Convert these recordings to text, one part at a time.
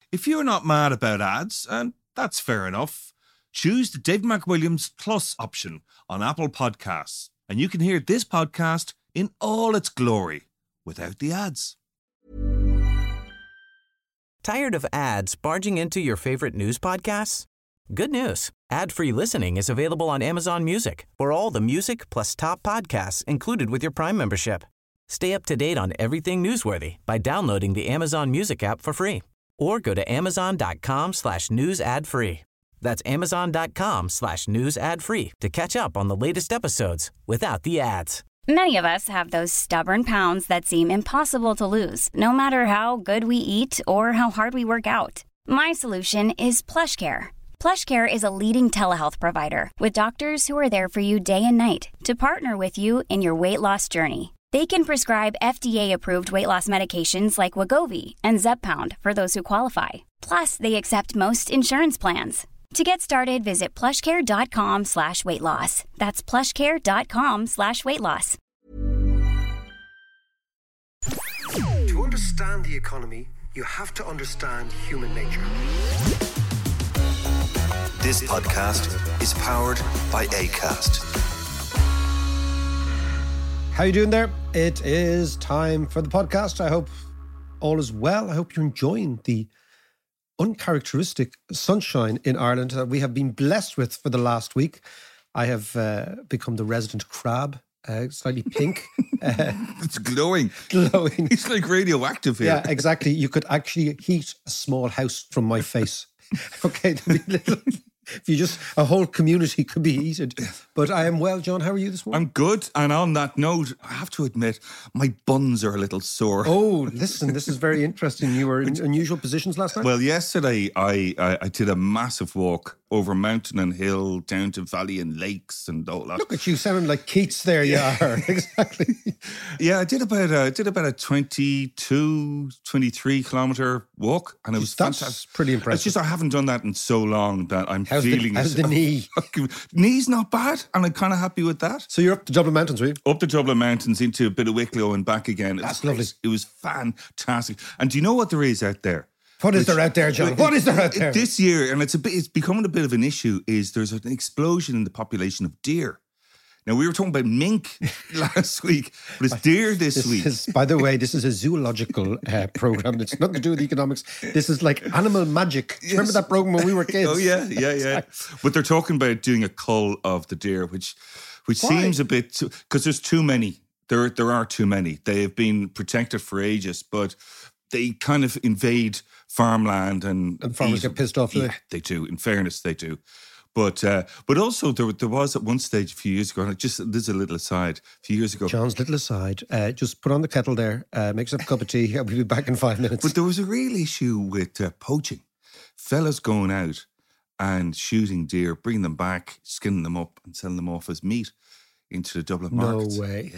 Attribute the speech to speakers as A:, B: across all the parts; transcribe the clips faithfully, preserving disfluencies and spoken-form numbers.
A: If you're not mad about ads, and that's fair enough, choose the David McWilliams Plus option on Apple Podcasts, and you can hear this podcast in all its glory without the ads.
B: Tired of ads barging into your favorite news podcasts? Good news. Ad-free listening is available on Amazon Music for all the music plus top podcasts included with your Prime membership. Stay up to date on everything newsworthy by downloading the Amazon Music app for free or go to amazon.com slash news ad free. That's amazon.com slash news ad free to catch up on the latest episodes without the ads.
C: Many of us have those stubborn pounds that seem impossible to lose, no matter how good we eat or how hard we work out. My solution is PlushCare. PlushCare is a leading telehealth provider with doctors who are there for you day and night to partner with you in your weight loss journey. They can prescribe F D A-approved weight loss medications like Wegovy and Zepbound for those who qualify. Plus, they accept most insurance plans. To get started, visit plushcare.com slash weight loss. That's plushcare.com slash weight loss.
D: To understand the economy, you have to understand human nature.
E: This podcast is powered by Acast.
F: How you doing there? It is time for the podcast. I hope all is well. I hope you're enjoying the uncharacteristic sunshine in Ireland that we have been blessed with for the last week. I have uh, become the resident crab, uh, slightly pink. Uh,
A: It's glowing.
F: glowing.
A: It's like radioactive here.
F: Yeah, exactly. You could actually heat a small house from my face. Okay, there'd be little, if you just, a whole community could be heated. But I am well, John. How are you this morning?
A: I'm good. And on that note, I have to admit, my buns are a little sore.
F: Oh, listen, this is very interesting. You were in unusual positions last night?
A: Well, yesterday I, I, I did a massive walk over mountain and hill, down to valley and lakes and all that.
F: Look at you sounding like Keats there, you are. Exactly.
A: Yeah, I did about a, I did about a twenty-two, twenty-three kilometre walk, and it was
F: That's
A: fantastic.
F: pretty impressive.
A: It's just I haven't done that in so long that I'm
F: How's the-
A: feeling
F: how's
A: it.
F: the knee?
A: Knee's not bad, and I'm kind of happy with that.
F: So you're up the Dublin Mountains, were you?
A: Up the Dublin Mountains into a bit of Wicklow and back again. It
F: That's
A: was,
F: lovely.
A: It was fantastic. And do you know what there is out there?
F: What is
A: Which-
F: there out there, John? What is there out there?
A: This year, and it's a bit, it's becoming a bit of an issue, is there's an explosion in the population of deer. Now, we were talking about mink last week, but it's deer this,
F: This
A: week.
F: is, by the way, this is a zoological uh, program. It's nothing to do with economics. This is like animal magic. Do you Remember that program when we were kids?
A: Oh, yeah, yeah, yeah. But they're talking about doing a cull of the deer, which which
F: Why?
A: seems a bit, because there's too many. There, there are too many. They have been protected for ages, but they kind of invade farmland and...
F: And farmers
A: eat-
F: get pissed off, do they?
A: Yeah, they do. In fairness, they do. But uh, but also there there was at one stage a few years ago, and it just there's a little aside. A few years ago,
F: John's little aside. Uh, just put on the kettle there. Uh, make yourself a cup of tea. I'll be back in five minutes.
A: but there was a real issue with uh, poaching. Fellas going out and shooting deer, bringing them back, skinning them up, and selling them off as meat into the Dublin
F: no
A: markets.
F: way.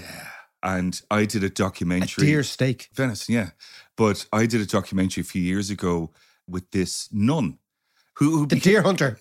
A: And I did a
F: A
A: documentary.
F: deer steak.
A: Venice, yeah. But I did a documentary a few years ago with this nun who, who
F: The
A: became,
F: deer hunter.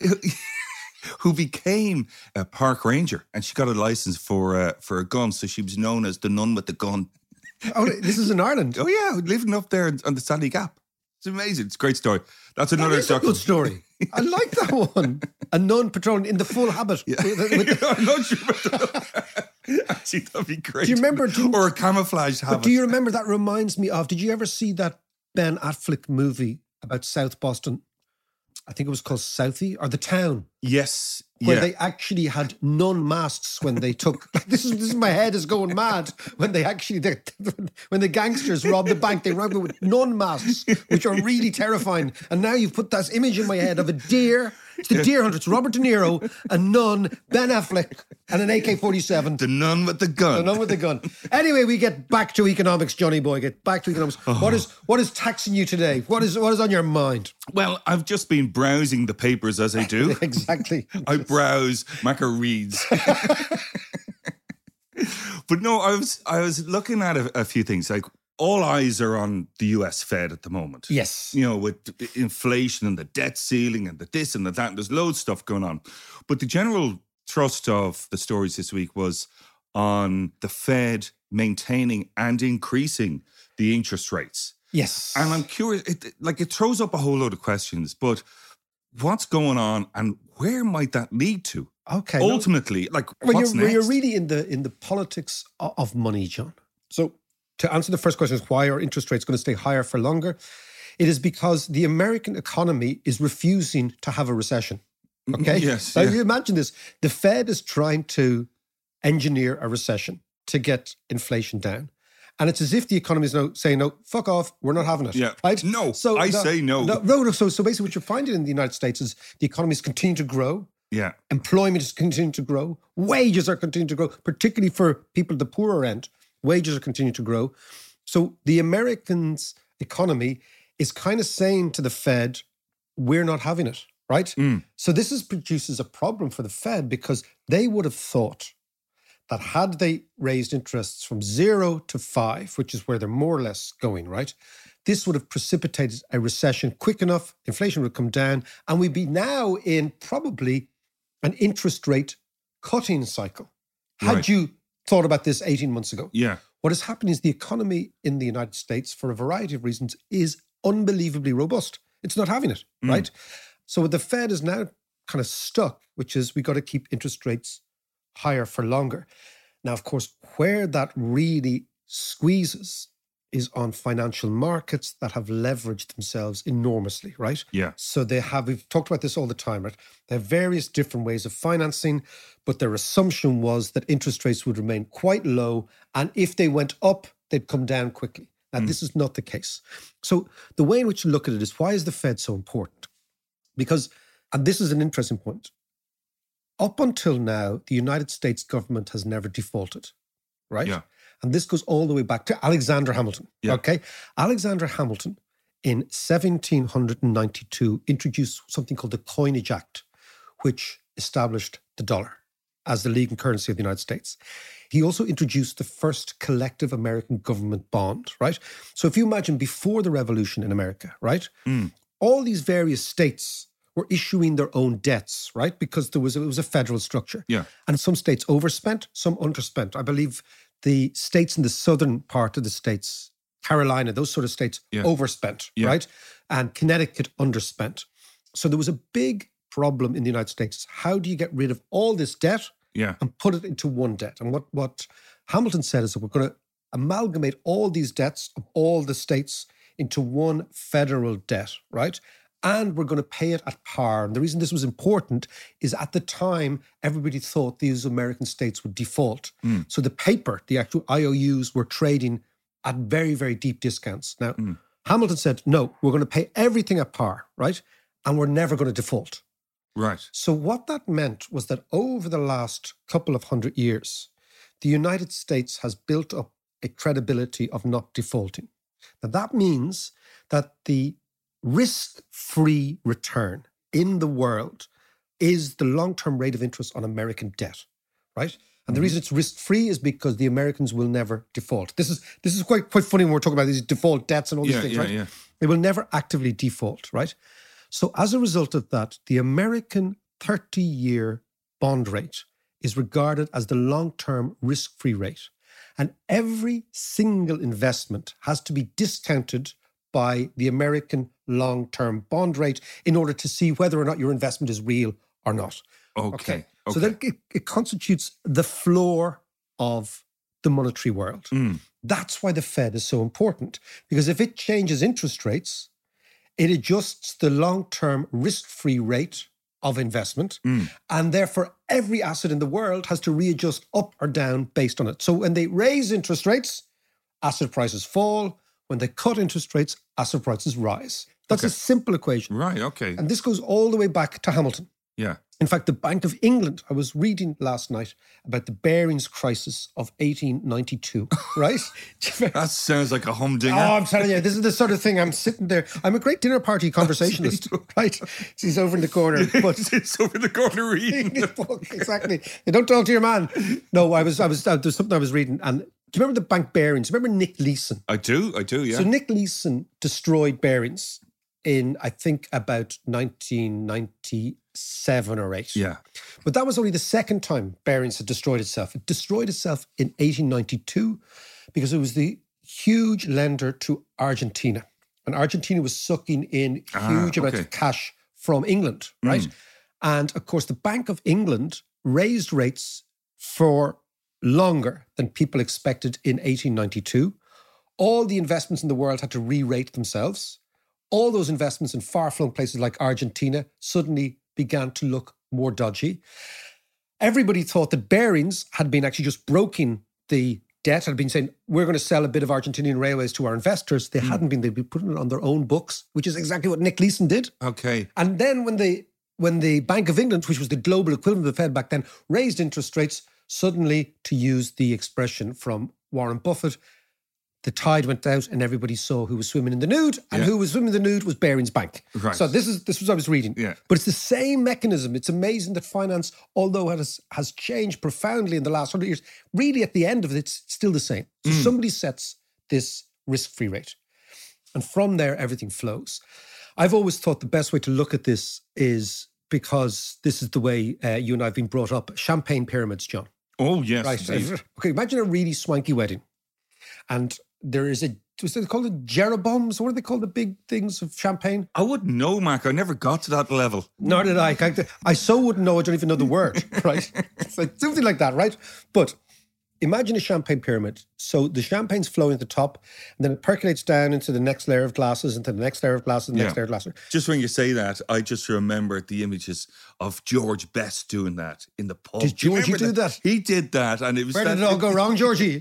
A: who became a park ranger, and she got a license for uh, for a gun, so she was known as the nun with the gun.
F: Oh, this is in Ireland.
A: Oh yeah, living up there on the Sally Gap. It's amazing. It's a great story. That's
F: That
A: another
F: is a
A: docu-
F: good story. I like that one. A nun patrolling in the full habit.
A: Yeah.
F: With the- with the-
A: I'm not sure about that. Actually, that'd be great.
F: Do you remember- do you-
A: or a camouflage habit?
F: But do you remember that reminds me of, did you ever see that Ben Affleck movie about South Boston? I think it was called Southie or The Town,
A: Yes.
F: where
A: Yeah.
F: they actually had nun masks when they took, like, this is, this is my head is going mad, when they actually, they, when the gangsters robbed the bank, they robbed it with nun masks, which are really terrifying. And now you've put that image in my head of a deer. It's the deer hunter. It's Robert De Niro, a nun, Ben Affleck, and an A K forty-seven.
A: the nun with the gun.
F: The nun with the gun. Anyway, we get back to economics, Johnny boy. Get back to economics.
A: Oh.
F: What is what is taxing you today? What is what is on your mind?
A: Well, I've just been browsing the papers as I do.
F: Exactly.
A: I browse, Macca reads. But no, I was I was looking at a, a few things. Like, all eyes are on the U S Fed at the moment.
F: Yes.
A: You know, with inflation and the debt ceiling and the this and the that. There's loads of stuff going on. But the general thrust of the stories this week was on the Fed maintaining and increasing the interest rates.
F: Yes.
A: And I'm curious, it, like it throws up a whole load of questions, but what's going on and where might that lead to?
F: Okay.
A: Ultimately, no, like
F: well,
A: what's
F: you're,
A: next?
F: You're really in the in the politics of, of money, John. So to answer the first question is why are interest rates going to stay higher for longer? It is because the American economy is refusing to have a recession. Okay?
A: Yes.
F: Now,
A: Yeah.
F: you imagine this. The Fed is trying to engineer a recession to get inflation down. And it's as if the economy is now saying, no, fuck off, we're not having it.
A: Yeah.
F: Right?
A: No, I say no.
F: No, no, no. So, so basically what you're finding in the United States is the economy is continuing to grow.
A: Yeah.
F: Employment is continuing to grow. Wages are continuing to grow, particularly for people at the poorer end. Wages are continuing to grow. So the Americans' economy is kind of saying to the Fed, we're not having it, right?
A: Mm.
F: So this is, produces a problem for the Fed because they would have thought that had they raised interests from zero to five, which is where they're more or less going, right? This would have precipitated a recession quick enough, inflation would come down, and we'd be now in probably an interest rate cutting cycle. Had
A: Right.
F: you thought about this eighteen months ago?
A: Yeah.
F: What is happening is the economy in the United States, for a variety of reasons, is unbelievably robust. It's not having it,
A: Mm.
F: right? So the Fed is now kind of stuck, which is we got to keep interest rates higher for longer. Now, of course, where that really squeezes is on financial markets that have leveraged themselves enormously, right?
A: Yeah.
F: So they have, we've talked about this all the time, right? They have various different ways of financing, but their assumption was that interest rates would remain quite low. And if they went up, they'd come down quickly. Now, this is not the case. So the way in which you look at it is, why is the Fed so important? Because, and this is an interesting point, up until now, the United States government has never defaulted, right?
A: Yeah.
F: And this goes all the way back to Alexander Hamilton,
A: Yeah.
F: okay? Alexander Hamilton in seventeen ninety-two introduced something called the Coinage Act, which established the dollar as the legal currency of the United States. He also introduced the first collective American government bond, right? So if you imagine before the revolution in America, right?
A: Mm.
F: All these various states were issuing their own debts, right? Because there was it was a federal structure.
A: Yeah.
F: And some states overspent, some underspent. I believe the states in the southern part of the states, Carolina, those sort of states,
A: Yeah.
F: overspent,
A: Yeah.
F: right? And Connecticut underspent. So there was a big problem in the United States. How do you get rid of all this debt
A: Yeah.
F: and put it into one debt? And what, what Hamilton said is that we're going to amalgamate all these debts of all the states into one federal debt, right? And we're going to pay it at par. And the reason this was important is at the time, everybody thought these American states would default.
A: Mm.
F: So the paper, the actual I O Us were trading at very, very deep discounts. Now,
A: Mm.
F: Hamilton said, no, we're going to pay everything at par, right? And we're never going to default.
A: Right.
F: So what that meant was that over the last couple of hundred years, the United States has built up a credibility of not defaulting. Now that means that the risk-free return in the world is the long-term rate of interest on American debt, right? And the reason it's risk-free is because the Americans will never default. This is this is quite quite funny when we're talking about these default debts and all these
A: Yeah,
F: things,
A: yeah,
F: right?
A: yeah.
F: They will never actively default, right? So as a result of that, the American thirty-year bond rate is regarded as the long-term risk-free rate. And every single investment has to be discounted by the American long-term bond rate in order to see whether or not your investment is real or not.
A: Okay. Okay.
F: So then it, it constitutes the floor of the monetary world.
A: Mm.
F: That's why the Fed is so important, because if it changes interest rates, it adjusts the long-term risk-free rate of investment,
A: Mm.
F: and therefore every asset in the world has to readjust up or down based on it. So when they raise interest rates, asset prices fall. When they cut interest rates, asset prices rise. That's
A: Okay.
F: a simple equation.
A: Right. Okay.
F: And this goes all the way back to Hamilton.
A: Yeah.
F: In fact, the Bank of England, I was reading last night about the Barings crisis of eighteen ninety-two, right?
A: That sounds like a humdinger.
F: Oh, I'm telling you, this is the sort of thing I'm sitting there. I'm a great dinner party conversationalist, right? He's over in the corner. But
A: It's over the corner reading.
F: exactly. You don't talk to your man. No, I was, I was, uh, there's something I was reading. And do you remember the Bank Barings? Remember Nick Leeson?
A: I do. I do. Yeah.
F: So Nick Leeson destroyed Barings in, I think, about nineteen ninety-seven or eight.
A: yeah.
F: But that was only the second time Barings had destroyed itself. It destroyed itself in eighteen ninety-two because it was the huge lender to Argentina. And Argentina was sucking in huge
A: Ah,
F: amounts
A: okay.
F: of cash from England, right?
A: Mm.
F: And of course, the Bank of England raised rates for longer than people expected in eighteen ninety-two. All the investments in the world had to re-rate themselves. All those investments in far-flung places like Argentina suddenly began to look more dodgy. Everybody thought that Barings had been actually just broking the debt, had been saying, we're going to sell a bit of Argentinian railways to our investors. They hadn't been. They'd been putting it on their own books, which is exactly what Nick Leeson did.
A: Okay.
F: And then when the when the Bank of England, which was the global equivalent of the Fed back then, raised interest rates, suddenly, to use the expression from Warren Buffett, the tide went out and everybody saw who was swimming in the nude, and
A: Yeah.
F: who was swimming in the nude was Barings Bank.
A: Right.
F: So this is this was what I was reading.
A: Yeah.
F: But it's the same mechanism. It's amazing that finance, although it has, has changed profoundly in the last hundred years, really at the end of it, it's still the same. So somebody sets this risk-free rate. And from there, everything flows. I've always thought the best way to look at this is, because this is the way uh, you and I have been brought up, champagne pyramids, John.
A: Oh, yes.
F: Right.
A: indeed.
F: Okay, imagine a really swanky wedding. And there is a, was it called a Jeroboams? What are they called, the big things of champagne?
A: I wouldn't know, Mark. I never got to that level.
F: Nor did I. I, I so wouldn't know, I don't even know the word, right? It's like something like that, right? But imagine a champagne pyramid. So the champagne's flowing at the top, and then it percolates down into the next layer of glasses, into the next layer of glasses, the next
A: Yeah.
F: layer of glasses.
A: Just when you say that, I just remember the images of George Best doing that in the pub.
F: Did
A: Do you
F: Georgie
A: remember
F: do that?
A: He did that, and it was.
F: Where did
A: that-
F: it all go wrong, Georgie?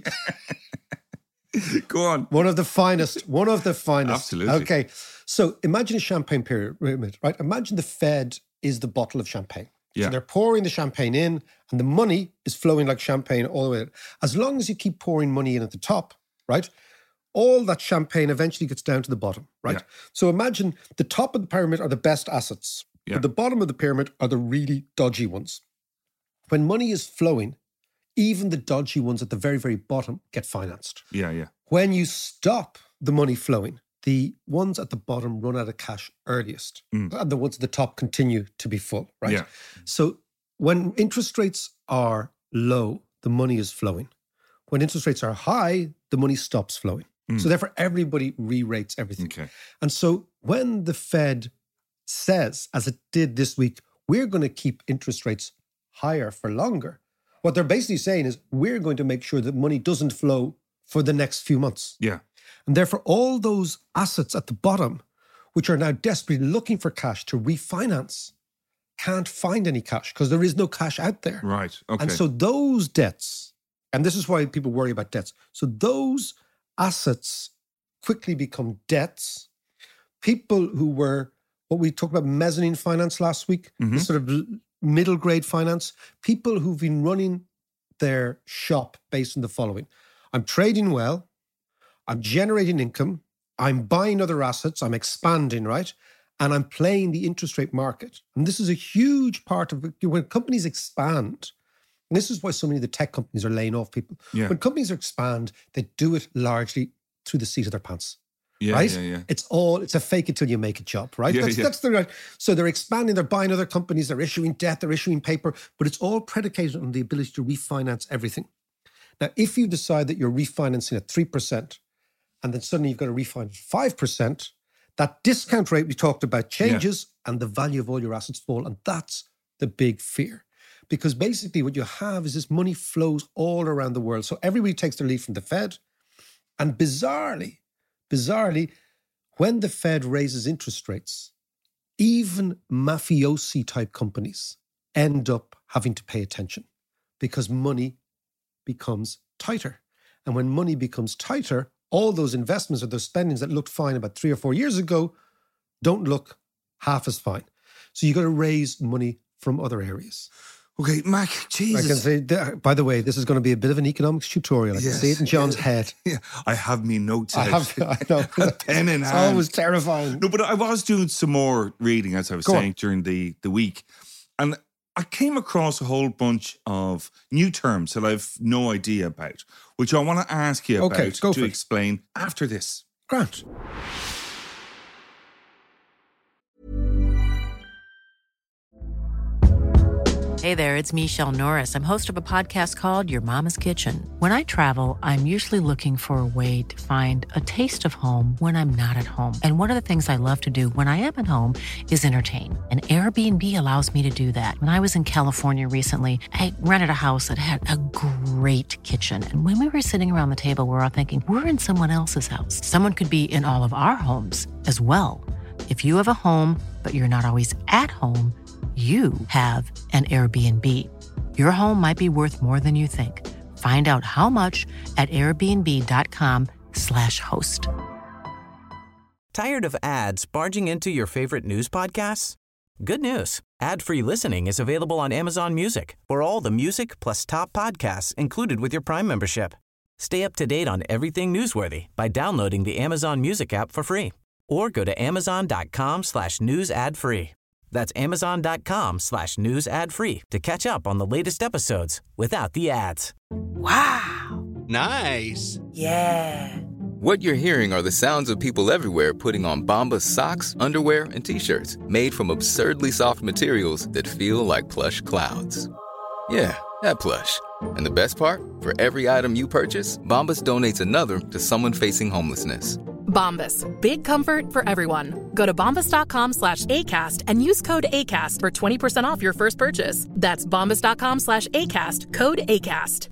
A: Go on.
F: One of the finest. One of the finest.
A: Absolutely.
F: Okay. So imagine a champagne pyramid, right? Imagine the Fed is the bottle of champagne.
A: Yeah.
F: So they're pouring the champagne in, and the money is flowing like champagne all the way. As long as you keep pouring money in at the top, right? All that champagne eventually gets down to the bottom, right?
A: Yeah.
F: So imagine the top of the pyramid are the best assets.
A: Yeah.
F: But the bottom of the pyramid are the really dodgy ones. When money is flowing, even the dodgy ones at the very, very bottom get financed.
A: Yeah, yeah.
F: When you stop the money flowing, the ones at the bottom run out of cash earliest. And the ones at the top continue to be full, right?
A: Yeah.
F: So when interest rates are low, the money is flowing. When interest rates are high, the money stops flowing. So therefore, everybody re-rates everything.
A: Okay.
F: And so when the Fed says, as it did this week, we're going to keep interest rates higher for longer, what they're basically saying is we're going to make sure that money doesn't flow for the next few months.
A: Yeah.
F: And therefore, all those assets at the bottom, which are now desperately looking for cash to refinance, can't find any cash because there is no cash out there.
A: Right. Okay.
F: And so those debts, and this is why people worry about debts. So those assets quickly become debts. People who were, what we talked about mezzanine finance last week, this sort of middle grade finance, people who've been running their shop based on the following. I'm trading well. I'm generating income. I'm buying other assets. I'm expanding, right? And I'm playing the interest rate market. And this is a huge part of it. When companies expand, and this is why so many of the tech companies are laying off people.
A: Yeah.
F: When companies expand, they do it largely through the seat of their pants.
A: yeah,
F: right?
A: yeah, yeah.
F: It's all, it's a fake it till you make it job, right?
A: Yeah,
F: that's,
A: yeah.
F: that's the right. So they're expanding, they're buying other companies, they're issuing debt, they're issuing paper, but it's all predicated on the ability to refinance everything. Now, if you decide that you're refinancing at three percent and then suddenly you've got to refinance five percent, that discount rate we talked about changes and the value of all your assets fall. And that's the big fear. Because basically what you have is this money flows all around the world. So everybody takes their lead from the Fed. And bizarrely, bizarrely, when the Fed raises interest rates, even mafiosi type companies end up having to pay attention because money becomes tighter. And when money becomes tighter, all those investments or those spendings that looked fine about three or four years ago don't look half as fine. So you got to raise money from other areas.
A: Okay, Mac,
F: I can
A: Jesus.
F: say, by the way, this is going to be a bit of an economics tutorial. I can
A: Yes.
F: see it in John's head.
A: Yeah, I have me notes
F: I
A: out.
F: have, I know.
A: A pen in
F: It's
A: hand.
F: always terrifying.
A: No, but I was doing some more reading, as I was
F: Go on.
A: saying, during the, the week. And I came across a whole bunch of new terms that I've no idea about, which I want to ask you
F: Okay,
A: about
F: go
A: to
F: for it.
A: explain after this.
F: Grant.
G: Hey there, it's Michelle Norris. I'm host of a podcast called Your Mama's Kitchen. When I travel, I'm usually looking for a way to find a taste of home when I'm not at home. And one of the things I love to do when I am at home is entertain. And Airbnb allows me to do that. When I was in California recently, I rented a house that had a great kitchen. And when we were sitting around the table, we were all thinking, we're in someone else's house. Someone could be in all of our homes as well. If you have a home, but you're not always at home, you have an Airbnb. Your home might be worth more than you think. Find out how much at airbnb.com slash host.
B: Tired of ads barging into your favorite news podcasts? Good news. Ad-free listening is available on Amazon Music for all the music plus top podcasts included with your Prime membership. Stay up to date on everything newsworthy by downloading the Amazon Music app for free or go to amazon.com slash news ad free. That's amazon.com slash news ad free to catch up on the latest episodes without the ads.
G: Wow.
H: Nice.
G: Yeah.
I: What you're hearing are the sounds of people everywhere putting on Bombas socks, underwear, and T-shirts made from absurdly soft materials that feel like plush clouds. Yeah, that plush. And the best part? For every item you purchase, Bombas donates another to someone facing homelessness.
J: Bombas. Big comfort for everyone. Go to bombas.com slash ACAST and use code ACAST for twenty percent off your first purchase. That's bombas.com slash ACAST. Code ACAST.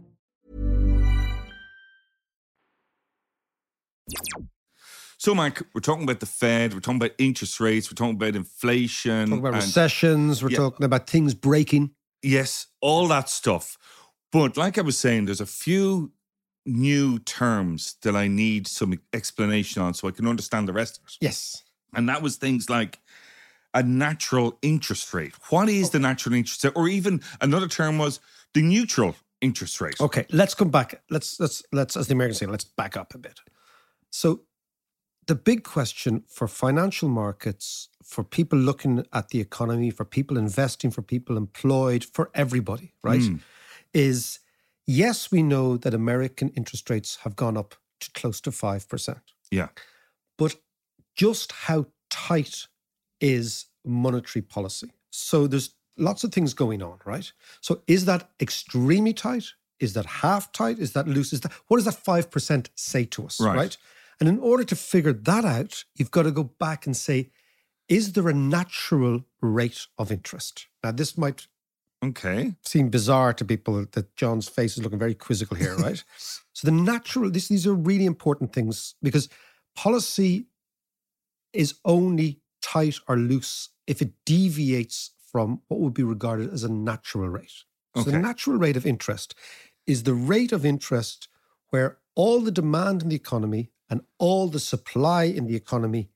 A: So, Mark, we're talking about the Fed, we're talking about interest rates, we're talking about inflation.
F: Talking about
A: and,
F: recessions, we're
A: yeah.
F: talking about things breaking.
A: Yes, all that stuff. But like I was saying, there's a few new terms that I need some explanation on so I can understand the rest of it.
F: Yes.
A: And that was things like a natural interest rate. What is the natural interest rate? Or even another term was the neutral interest rate.
F: Okay, let's come back. Let's, let's, let's, as the Americans say, let's back up a bit. So the big question for financial markets, for people looking at the economy, for people investing, for people employed, for everybody, right, mm. is yes, we know that American interest rates have gone up to close to five percent.
A: Yeah.
F: But just how tight is monetary policy? So there's lots of things going on, right? So is that extremely tight? Is that half tight? Is that loose? Is that, what does that five percent say to us, right. right? And in order to figure that out, you've got to go back and say, is there a natural rate of interest? Now, this might
A: okay.
F: seem bizarre to people that John's face is looking very quizzical here, right? So the natural, this, these are really important things because policy is only tight or loose if it deviates from what would be regarded as a natural rate. So okay. the natural rate of interest is the rate of interest where all the demand in the economy and all the supply in the economy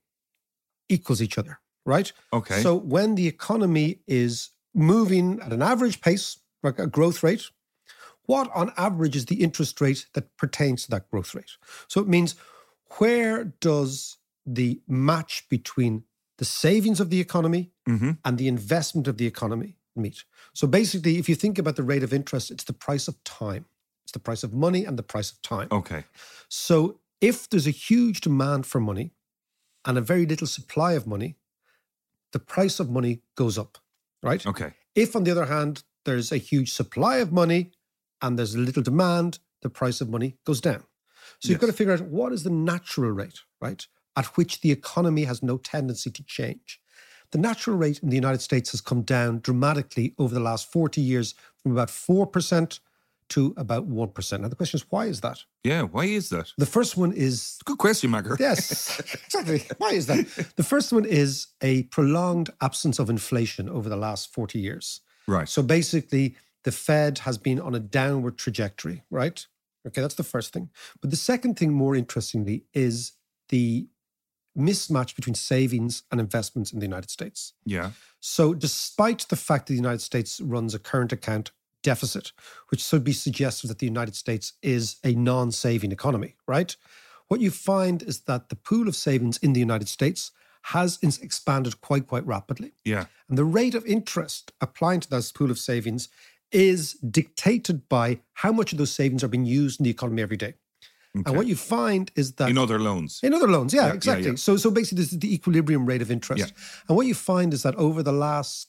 F: equals each other, right?
A: Okay.
F: So when the economy is moving at an average pace, like a growth rate, what on average is the interest rate that pertains to that growth rate? So it means where does the match between the savings of the economy mm-hmm. and the investment of the economy meet? So basically, if you think about the rate of interest, it's the price of time. It's the price of money and the price of time.
A: Okay.
F: So if there's a huge demand for money and a very little supply of money, the price of money goes up, right?
A: Okay.
F: If, on the other hand, there's a huge supply of money and there's little demand, the price of money goes down. So yes. you've got to figure out what is the natural rate, right, at which the economy has no tendency to change. The natural rate in the United States has come down dramatically over the last forty years from about four percent to about one percent. Now, the question is, why is that?
A: Yeah, why is that?
F: The first one is...
A: Good question, Magger.
F: Yes, exactly. Why is that? The first one is a prolonged absence of inflation over the last forty years.
A: Right.
F: So basically, the Fed has been on a downward trajectory, right? Okay, that's the first thing. But the second thing, more interestingly, is the mismatch between savings and investments in the United States.
A: Yeah.
F: So despite the fact that the United States runs a current account deficit, which should be suggestive that the United States is a non-saving economy, right? What you find is that the pool of savings in the United States has expanded quite, quite rapidly.
A: Yeah.
F: And the rate of interest applying to this pool of savings is dictated by how much of those savings are being used in the economy every day. Okay. And what you find is that...
A: In other loans.
F: In other loans, yeah,
A: yeah
F: exactly.
A: Yeah, yeah.
F: So, so basically, this is the equilibrium rate of interest.
A: Yeah.
F: And what you find is that over the last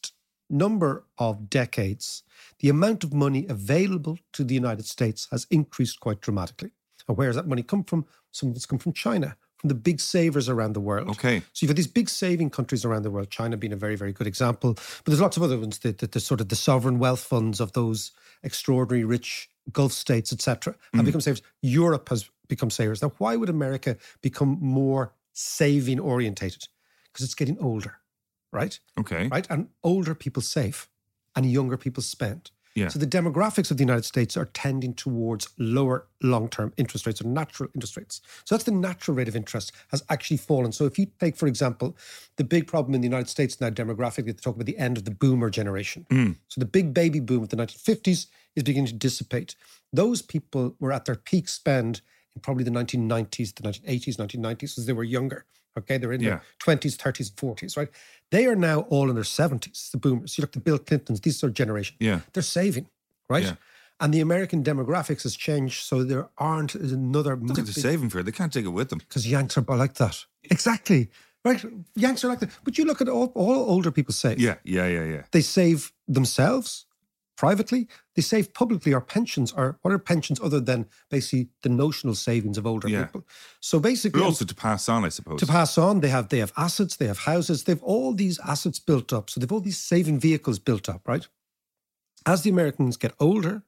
F: number of decades, the amount of money available to the United States has increased quite dramatically. And where has that money come from? Some of it's come from China, from the big savers around the world.
A: Okay.
F: So you've got these big saving countries around the world, China being a very, very good example. But there's lots of other ones, the, the, the sort of the sovereign wealth funds of those extraordinary rich Gulf states, et cetera, have mm. become savers. Europe has become savers. Now, why would America become more saving orientated? Because it's getting older, right?
A: Okay.
F: Right? And older people save and younger people spend.
A: Yeah.
F: So the demographics of the United States are tending towards lower long-term interest rates or natural interest rates. So that's the natural rate of interest has actually fallen. So if you take, for example, the big problem in the United States now demographically, they talk about the end of the boomer generation.
A: Mm.
F: So the big baby boom of the nineteen fifties is beginning to dissipate. Those people were at their peak spend in probably the nineteen nineties, the nineteen eighties, nineteen nineties, as they were younger. Okay, they're in
A: yeah.
F: their twenties, thirties, and forties, right? They are now all in their seventies, the boomers. You look at the Bill Clintons, these are generation.
A: Yeah.
F: They're saving, right? Yeah. And the American demographics has changed, so there aren't another...
A: Look at the saving for it. They can't take it with them.
F: Because Yanks are like that. Exactly. Right? Yanks are like that. But you look at all, all older people save.
A: Yeah, yeah, yeah, yeah.
F: They save themselves privately. They save publicly. Our pensions are... What are pensions other than basically the notional savings of older
A: yeah.
F: people? So basically...
A: But also to pass on, I suppose.
F: To pass on. They have, they have assets. They have houses. They have all these assets built up. So they've all these saving vehicles built up, right? As the Americans get older,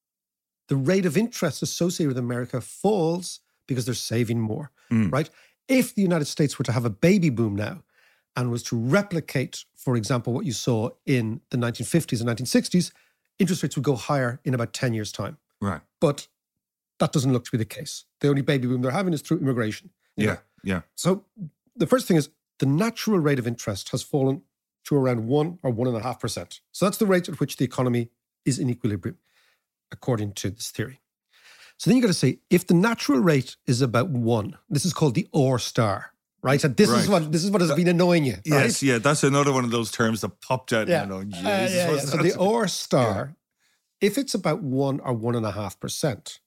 F: the rate of interest associated with America falls because they're saving more, mm. right? If the United States were to have a baby boom now and was to replicate, for example, what you saw in the nineteen fifties and nineteen sixties, interest rates would go higher in about ten years' time.
A: Right.
F: But that doesn't look to be the case. The only baby boom they're having is through immigration.
A: Yeah,
F: know?
A: yeah.
F: So the first thing is the natural rate of interest has fallen to around one or one and a half percent. So that's the rate at which the economy is in equilibrium, according to this theory. So then you got to say, if the natural rate is about one, this is called the R star, right? And this right. is what this is what has been annoying you.
A: Yes,
F: right?
A: yeah, that's another one of those terms that popped out.
F: Yeah,
A: and I know, Jesus,
F: uh, yeah, yeah. So the R star,
A: yeah.
F: if it's about one or one and a half percent,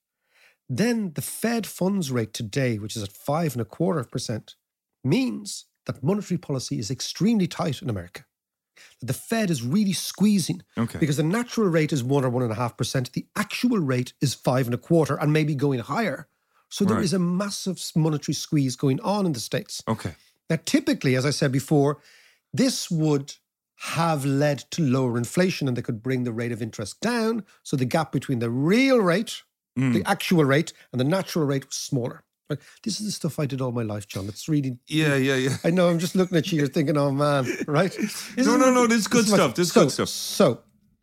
F: then the Fed funds rate today, which is at five and a quarter percent, means that monetary policy is extremely tight in America. The Fed is really squeezing
A: okay.
F: because the natural rate is one or one and a half percent. The actual rate is five and a quarter and maybe going higher. So there
A: right.
F: is a massive monetary squeeze going on in the States.
A: Okay.
F: Now, typically, as I said before, this would have led to lower inflation and they could bring the rate of interest down. So the gap between the real rate, mm. the actual rate, and the natural rate was smaller. Right? This is the stuff I did all my life, John. It's really...
A: Yeah, yeah, yeah.
F: I know, I'm just looking at you, you're thinking, oh man, right?
A: no, no, no, this is good
F: this
A: stuff.
F: Much,
A: this is
F: so,
A: good stuff.
F: So,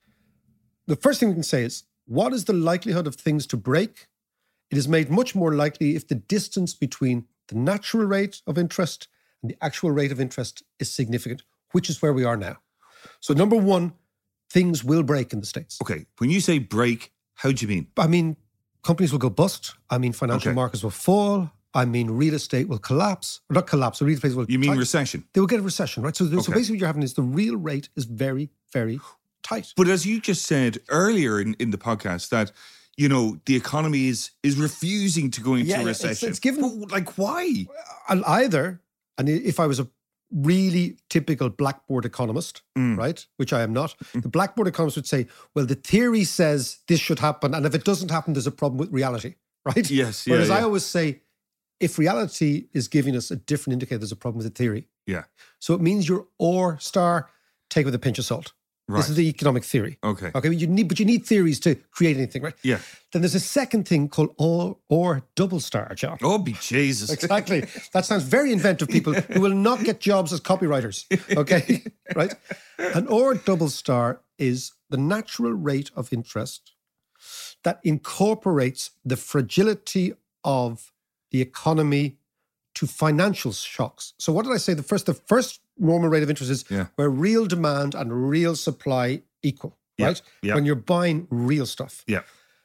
F: the first thing we can say is, what is the likelihood of things to break? It is made much more likely if the distance between the natural rate of interest and the actual rate of interest is significant, which is where we are now. So number one, things will break in the States.
A: Okay, when you say break, how do you mean?
F: I mean, companies will go bust. I mean, financial
A: okay.
F: markets will fall. I mean, real estate will collapse. Or not collapse, real estate will...
A: You mean
F: tight.
A: recession?
F: They will get a recession, right? So, okay. so basically what you're having is the real rate is very, very tight.
A: But as you just said earlier in, in the podcast that, you know, the economy is is refusing to go into
F: yeah,
A: recession.
F: It's, it's given...
A: But, like, why?
F: Either, and if I was a really typical blackboard economist, mm. right, which I am not, mm. the blackboard economist would say, well, the theory says this should happen, and if it doesn't happen, there's a problem with reality, right?
A: Yes, yeah,
F: Whereas
A: yeah.
F: I always say, if reality is giving us a different indicator, there's a problem with the theory.
A: Yeah.
F: So it means your or star, take with a pinch of salt.
A: Right.
F: This is the economic theory.
A: Okay.
F: Okay, but you need, but you need theories to create anything, right?
A: Yeah.
F: Then there's a second thing called or or double star, John.
A: Oh, be Jesus.
F: Exactly. That sounds very inventive, people who will not get jobs as copywriters. Okay, right? An or double star is the natural rate of interest that incorporates the fragility of the economy to financial shocks. So what did I say? The first, the first normal rate of interest is
A: yeah.
F: where real demand and real supply equal,
A: yeah.
F: right?
A: Yeah.
F: When you're buying real stuff.
A: Yeah.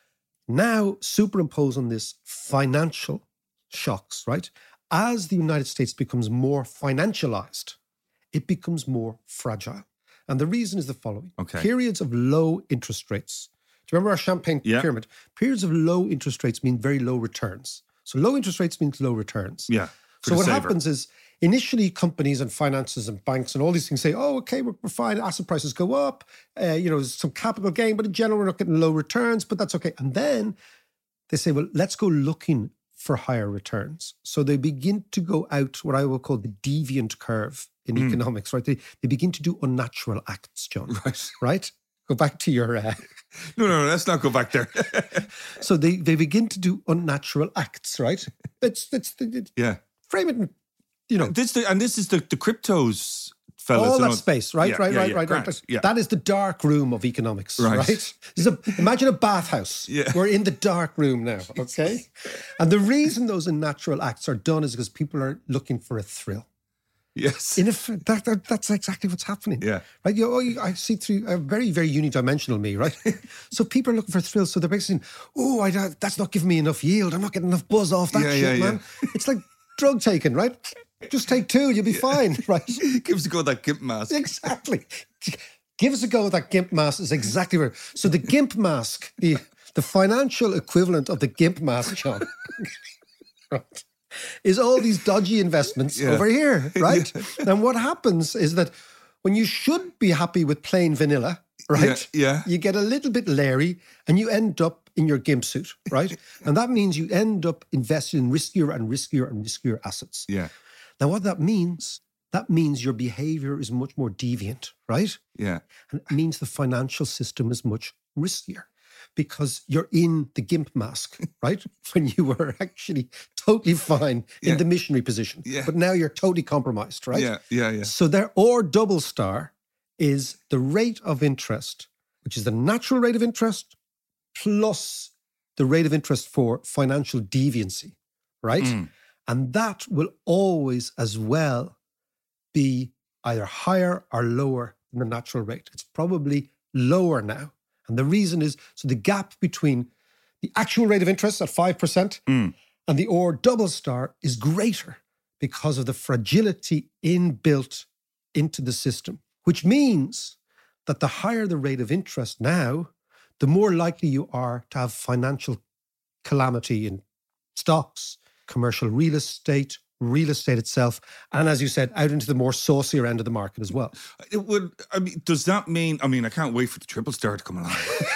F: Now superimpose on this financial shocks, right? As the United States becomes more financialized, it becomes more fragile. And the reason is the following.
A: Okay.
F: Periods of low interest rates. Do you remember our champagne
A: yeah.
F: pyramid? Periods of low interest rates mean very low returns. So low interest rates means low returns.
A: Yeah.
F: So what saver. happens is initially companies and finances and banks and all these things say, oh, okay, we're, we're fine. Asset prices go up. Uh, you know, there's some capital gain, but in general, we're not getting low returns, but that's okay. And then they say, well, let's go looking for higher returns. So they begin to go out what I will call the deviant curve in mm. economics, right? They, they begin to do unnatural acts, John.
A: Right.
F: Right? Go back to your... Uh...
A: No, no, no, let's not go back there.
F: So they, they begin to do unnatural acts, right? It's, it's, it's
A: yeah.
F: Frame it in, you know.
A: This the, and this is the, the cryptos, fellas.
F: All that
A: know.
F: space, right,
A: yeah,
F: right,
A: yeah,
F: right,
A: yeah,
F: right,
A: grand,
F: right.
A: Yeah.
F: That is the dark room of economics,
A: right?
F: right? This is a, imagine a bathhouse.
A: Yeah.
F: We're in the dark room now, okay? And the reason those unnatural acts are done is because people are looking for a thrill.
A: Yes.
F: In a, that, that, that's exactly what's happening.
A: Yeah.
F: Right? You know, oh, I see through a very, very unidimensional me, right? So people are looking for thrills. So they're basically saying, oh, I, that's not giving me enough yield. I'm not getting enough buzz off that
A: yeah,
F: shit,
A: yeah,
F: man.
A: Yeah.
F: It's like drug taking, right? Just take two, you'll be fine, right?
A: Give us a go at that GIMP mask.
F: Exactly. Give us a go at that GIMP mask is exactly right. So the GIMP mask, the, the financial equivalent of the GIMP mask, John, right, is all these dodgy investments yeah. over here, right? Yeah. And what happens is that when you should be happy with plain vanilla, right?
A: Yeah, yeah.
F: You get a little bit leery and you end up in your GIMP suit, right? And that means you end up investing in riskier and riskier and riskier assets.
A: Yeah.
F: Now, what that means, that means your behavior is much more deviant, right?
A: Yeah.
F: And it means the financial system is much riskier because you're in the GIMP mask, right? When you were actually totally fine
A: yeah.
F: in the missionary position.
A: Yeah.
F: But now you're totally compromised, right?
A: Yeah, yeah, yeah.
F: So there, or double star is the rate of interest, which is the natural rate of interest plus the rate of interest for financial deviancy, right? Mm. And that will always as well be either higher or lower than the natural rate. It's probably lower now. And the reason is, so the gap between the actual rate of interest at five percent mm. and the or double star is greater because of the fragility inbuilt into the system, which means that the higher the rate of interest now, the more likely you are to have financial calamity in stocks, commercial real estate, real estate itself, and as you said, out into the more saucier end of the market as well.
A: It would, I mean, does that mean, I mean, I can't wait for the triple star to come along.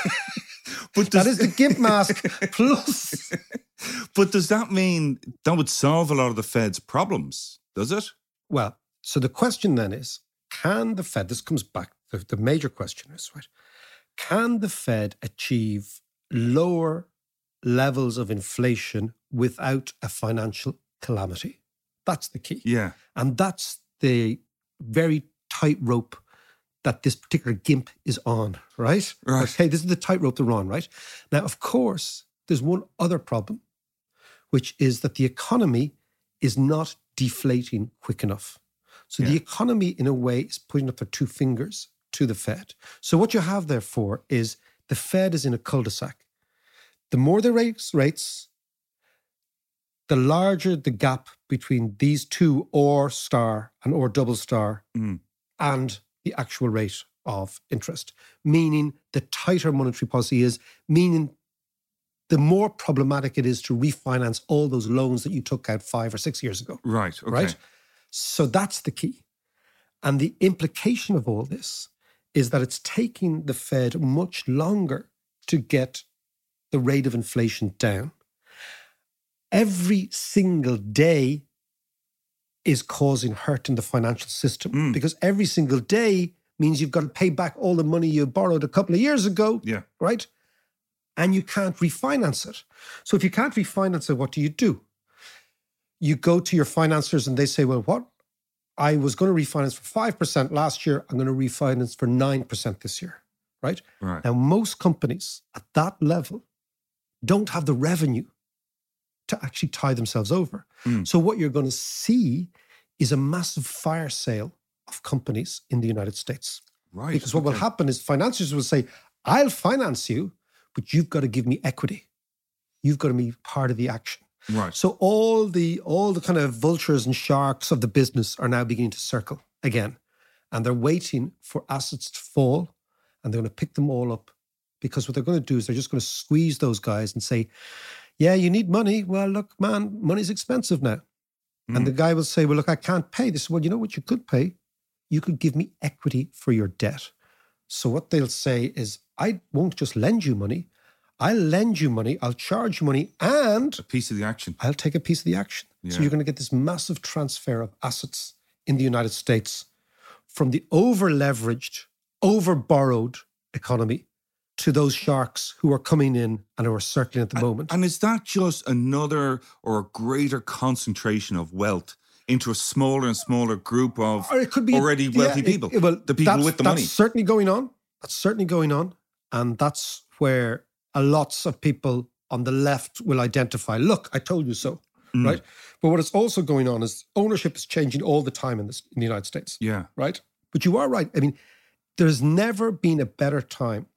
F: But does, that is the GIMP mask plus.
A: But does that mean that would solve a lot of the Fed's problems, does it?
F: Well, so the question then is, can the Fed, this comes back, the, the major question is, right, can the Fed achieve lower levels of inflation without a financial calamity? That's the key.
A: Yeah.
F: And that's the very tight rope that this particular GIMP is on, right?
A: Right.
F: Okay, this is the tightrope they're on, right? Now, of course, there's one other problem, which is that the economy is not deflating quick enough. So yeah. the economy, in a way, is putting up their two fingers to the Fed. So what you have, therefore, is the Fed is in a cul-de-sac. The more they raise rates, the larger the gap between these two or star and or double star mm. and the actual rate of interest, meaning the tighter monetary policy is, meaning the more problematic it is to refinance all those loans that you took out five or six years ago.
A: Right, okay.
F: Right? So that's the key. And the implication of all this is that it's taking the Fed much longer to get the rate of inflation down. Every single day is causing hurt in the financial system mm. because every single day means you've got to pay back all the money you borrowed a couple of years ago,
A: yeah.
F: right? And you can't refinance it. So if you can't refinance it, what do you do? You go to your financiers and they say, well, what? I was going to refinance for five percent last year. I'm going to refinance for nine percent this year, right?
A: Right.
F: Now, most companies at that level don't have the revenue to actually tie themselves over. Mm. So what you're going to see is a massive fire sale of companies in the United States.
A: Right.
F: Because what okay. will happen is financiers will say, I'll finance you, but you've got to give me equity. You've got to be part of the action.
A: Right.
F: So all the all the kind of vultures and sharks of the business are now beginning to circle again. And they're waiting for assets to fall and they're going to pick them all up. Because what they're going to do is they're just going to squeeze those guys and say, yeah, you need money. Well, look, man, money's expensive now. Mm. And the guy will say, well, look, I can't pay. They say, well, you know what you could pay? You could give me equity for your debt. So what they'll say is, I won't just lend you money. I'll lend you money. I'll charge you money and...
A: a piece of the action.
F: I'll take a piece of the action. Yeah. So you're going to get this massive transfer of assets in the United States from the over-leveraged, over-borrowed economy to those sharks who are coming in and who are circling at the
A: and,
F: moment.
A: And is that just another or a greater concentration of wealth into a smaller and smaller group of or it could be, already wealthy yeah, people?
F: It, well,
A: the people with the
F: that's
A: money.
F: That's certainly going on. That's certainly going on. And that's where a lots of people on the left will identify, look, I told you so, mm. right? But what is also going on is ownership is changing all the time in, this, in the United States.
A: Yeah.
F: Right? But you are right. I mean, there's never been a better time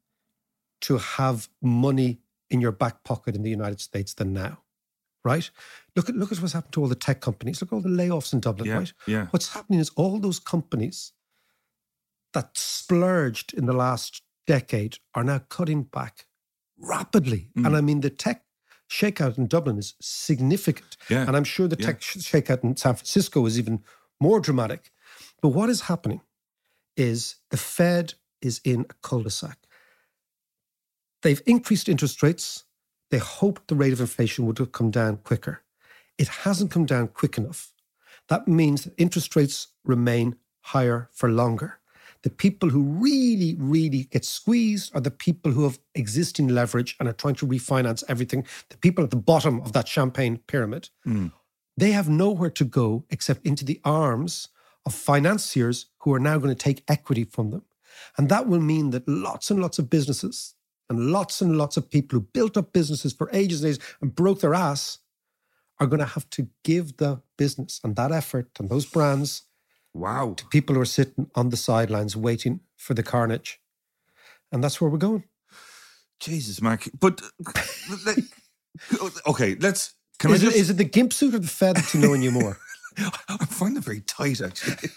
F: to have money in your back pocket in the United States than now, right? Look at look at what's happened to all the tech companies. Look at all the layoffs in Dublin,
A: yeah,
F: right?
A: Yeah.
F: What's happening is all those companies that splurged in the last decade are now cutting back rapidly. Mm. And I mean, the tech shakeout in Dublin is significant.
A: Yeah.
F: And I'm sure the
A: yeah.
F: tech shakeout in San Francisco is even more dramatic. But what is happening is the Fed is in a cul-de-sac. They've increased interest rates. They hoped the rate of inflation would have come down quicker. It hasn't come down quick enough. That means that interest rates remain higher for longer. The people who really, really get squeezed are the people who have existing leverage and are trying to refinance everything. The people at the bottom of that champagne pyramid, mm. they have nowhere to go except into the arms of financiers who are now going to take equity from them. And that will mean that lots and lots of businesses and lots and lots of people who built up businesses for ages and ages and broke their ass are going to have to give the business and that effort and those brands
A: wow.
F: to people who are sitting on the sidelines waiting for the carnage. And that's where we're going.
A: Jesus, Mark. But, okay, let's... Can
F: is,
A: I
F: it,
A: just...
F: is it the gimp suit or the Fed that's knowing you more?
A: I find them very tight, actually.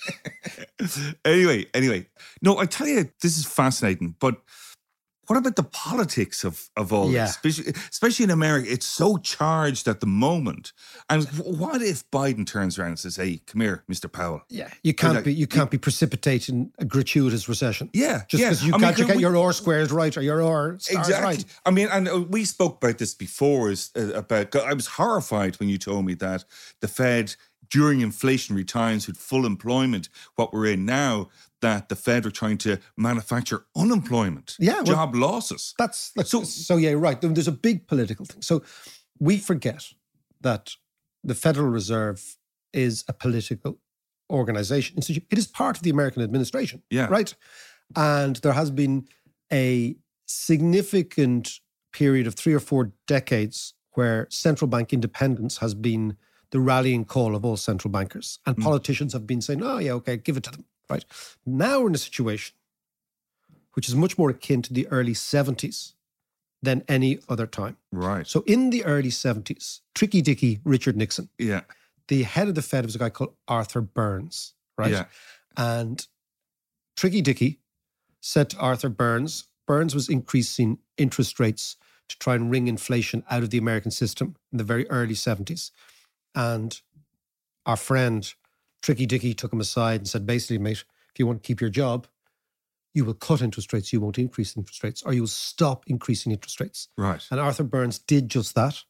A: anyway, anyway. No, I tell you, this is fascinating, but... what about the politics of, of all
F: yeah.
A: this? Especially, especially in America, it's so charged at the moment. And what if Biden turns around and says, hey, come here, Mister Powell?
F: Yeah, you can't like, be you can't be precipitating a gratuitous recession.
A: Yeah.
F: Just because
A: yeah.
F: you
A: I
F: can't
A: mean,
F: get
A: we,
F: your R squares right or your R stars
A: exactly.
F: right.
A: I mean, and we spoke about this before, is uh, about, I was horrified when you told me that the Fed, during inflationary times with full employment, what we're in now, that the Fed are trying to manufacture unemployment,
F: yeah, well,
A: job losses.
F: That's, that's so, so, yeah, right. There's a big political thing. So we forget that the Federal Reserve is a political organization. It is part of the American administration,
A: yeah.
F: right? And there has been a significant period of three or four decades where central bank independence has been the rallying call of all central bankers. And mm. politicians have been saying, oh, yeah, okay, give it to them. Right. Now we're in a situation which is much more akin to the early seventies than any other time.
A: Right.
F: So in the early seventies, Tricky Dicky Richard Nixon,
A: yeah,
F: the head of the Fed was a guy called Arthur Burns, right?
A: Yeah.
F: And Tricky Dicky said to Arthur Burns, Burns was increasing interest rates to try and wring inflation out of the American system in the very early seventies. And our friend Tricky Dicky took him aside and said, basically, mate, if you want to keep your job, you will cut interest rates, you won't increase interest rates, or you will stop increasing interest rates.
A: Right.
F: And Arthur Burns did just that.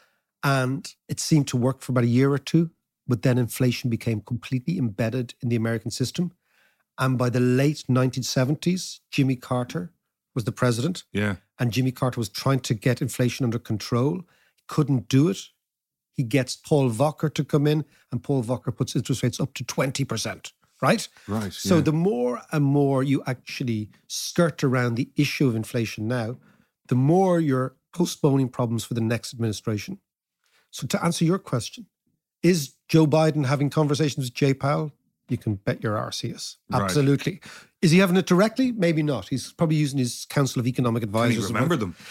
F: And it seemed to work for about a year or two, but then inflation became completely embedded in the American system. And by the late nineteen seventies, Jimmy Carter was the president.
A: Yeah.
F: And Jimmy Carter was trying to get inflation under control. He couldn't do it. He gets Paul Volcker to come in, and Paul Volcker puts interest rates up to twenty percent, right?
A: Right.
F: So
A: yeah.
F: the more and more you actually skirt around the issue of inflation now, the more you're postponing problems for the next administration. So to answer your question, is Joe Biden having conversations with Jay Powell? You can bet your arse he is. Absolutely. Right. Is he having it directly? Maybe not. He's probably using his Council of Economic Advisors.
A: Can he remember them?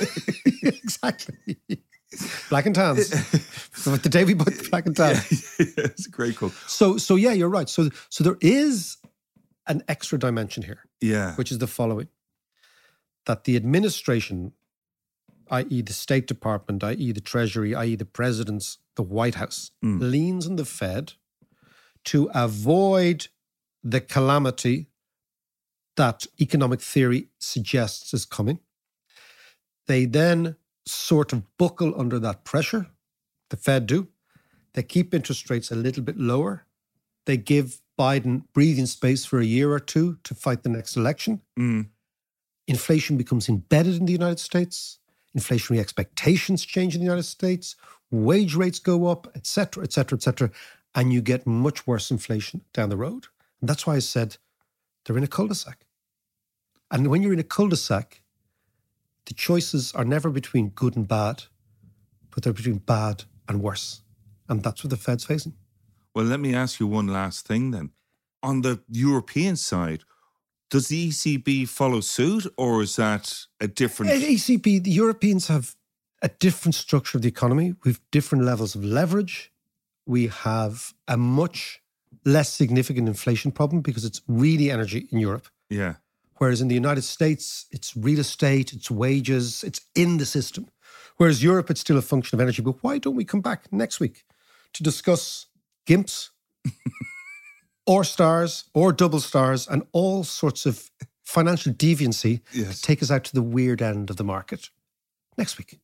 F: Exactly. Black and tans. So the day we put the black and tans.
A: Yeah, yeah, it's a great call.
F: So, so yeah, you're right. So, so there is an extra dimension here.
A: Yeah.
F: Which is the following. That the administration that is the State Department, that is the Treasury, that is the President's, the White House, mm. leans on the Fed to avoid the calamity that economic theory suggests is coming. They then sort of buckle under that pressure. The Fed do. They keep interest rates a little bit lower. They give Biden breathing space for a year or two to fight the next election.
A: Mm.
F: Inflation becomes embedded in the United States. Inflationary expectations change in the United States. Wage rates go up, et cetera, et cetera, et cetera. And you get much worse inflation down the road. And that's why I said they're in a cul-de-sac. And when you're in a cul-de-sac, the choices are never between good and bad, but they're between bad and worse. And that's what the Fed's facing.
A: Well, let me ask you one last thing then. On the European side, does the E C B follow suit, or is that a different...
F: The E C B, the Europeans have a different structure of the economy. We have different levels of leverage. We have a much less significant inflation problem because it's really energy in Europe.
A: Yeah.
F: Whereas in the United States, it's real estate, it's wages, it's in the system. Whereas Europe, it's still a function of energy. But why don't we come back next week to discuss GIMPs or stars or double stars and all sorts of financial deviancy
A: yes.
F: to take us out to the weird end of the market next week.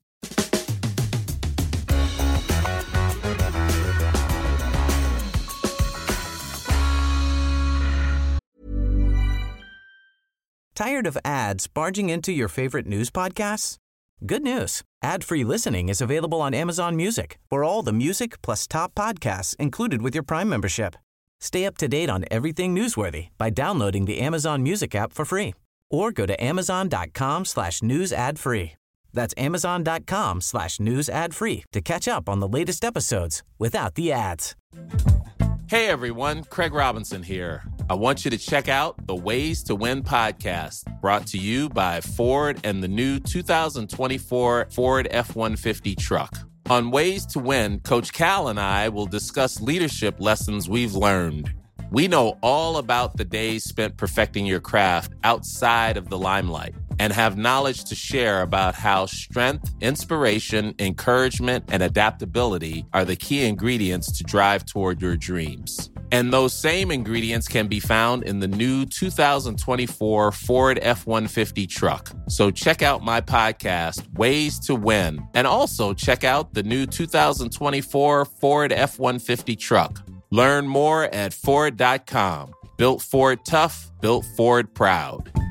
B: Tired of ads barging into your favorite news podcasts? Good news. Ad-free listening is available on Amazon Music for all the music plus top podcasts included with your Prime membership. Stay up to date on everything newsworthy by downloading the Amazon Music app for free or go to amazon.com slash news ad free. That's amazon.com slash news ad free to catch up on the latest episodes without the ads.
H: Hey everyone, Craig Robinson here. I want you to check out the Ways to Win podcast, brought to you by Ford and the new two thousand twenty-four Ford F one fifty truck. On Ways to Win, Coach Cal and I will discuss leadership lessons we've learned. We know all about the days spent perfecting your craft outside of the limelight and have knowledge to share about how strength, inspiration, encouragement, and adaptability are the key ingredients to drive toward your dreams. And those same ingredients can be found in the new two thousand twenty-four Ford F one fifty truck. So check out my podcast, Ways to Win, and also check out the new two thousand twenty-four Ford F one fifty truck. Learn more at Ford dot com. Built Ford tough, built Ford proud.